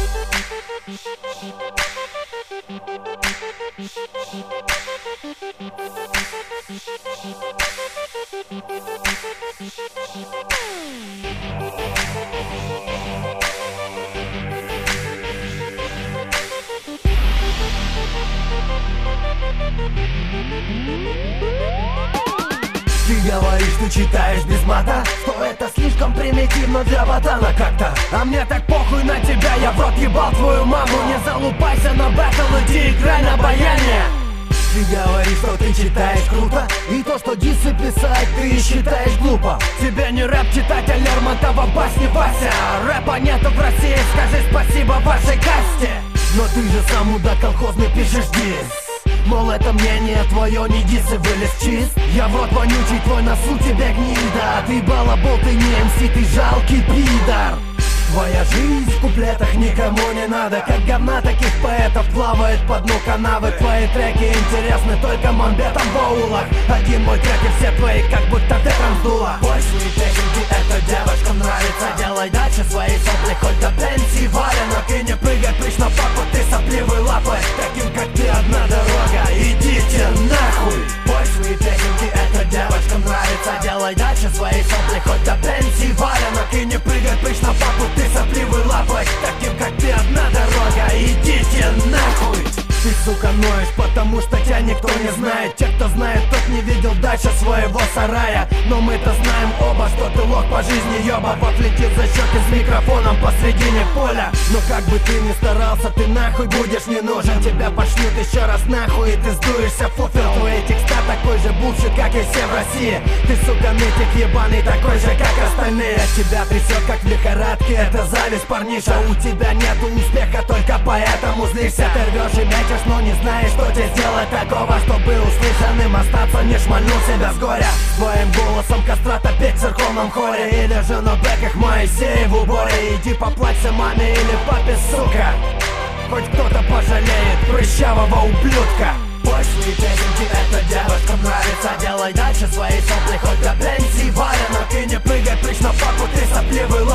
Ты говоришь, ты читаешь без мата, что это слишком примитивно для ботана как-то. А мне так похуй на тебя, я в рот ебал твою маму. Не залупайся на бэтл, иди играй на баяне. Ты говоришь, что ты читаешь круто, и то, что дисы писать, ты считаешь глупо. Тебе не рэп читать, а Лермонтова басни, Вася. Рэпа нету в России, скажи спасибо вашей касте. Но ты же сам мудак колхозный пишешь дис. Мол, это мнение твое, не дисы, вылез чист. Я в рот вонючий, твой носу тебе гнида. Ты балабол, ты не МС, ты жалкий пидор. Твоя жизнь в куплетах никому не надо. Как говна таких поэтов плавает по дну канавы. Твои треки интересны только мамбетам в аулах. Один мой трек и все твои как будто ты там сдула. Пошлые песенки, это девочкам нравится. Делай дальше свои сопли, хоть до пенсии валенок. И не прыгай прыщ на папу, ты сопливый лапой. Таким как ты одна дорога, идите нахуй. Пошлые песенки, это девочкам нравится. Делай дальше свои сопли, хоть до пенсии валенок. И не прыгай прыщ на папу, ты сопливый лапой. Таким как ты одна дорога, идите нахуй. Ты, сука, ноешь, потому что тебя никто не знает. Те, кто знает, тот не видел дальше своего сарая. Но мы-то знаем оба, что ты лох по жизни, ёба. Вот летит за щеки с микрофоном посредине поля. Но как бы ты ни старался, ты нахуй будешь не нужен. Тебя пошлют еще раз нахуй, и ты сдуешься, фуфел. Твои текста такой же булшит, как и все в России. Ты, сука, нытик ебаный, такой же, как остальные. Тебя трясет, как в лихорадке, это зависть, парниша. У тебя нету успеха, только поэтому злишься. Ты рвешь и мячешь, но не знаешь, что тебе сделать такого, чтобы услышанным остаться, не шмальнул себя с горя. Своим голосом кастрата петь в церковном хоре. Или же на бэках Моисея в уборе. Иди поплачься маме или папе, сука. Хоть кто-то пожалеет прыщавого ублюдка. Пошлые песенки, это девушкам нравится. Делай дальше свои сопли, хоть до пенсии валенок. И не прыгай прыщ на папу, ты сопливый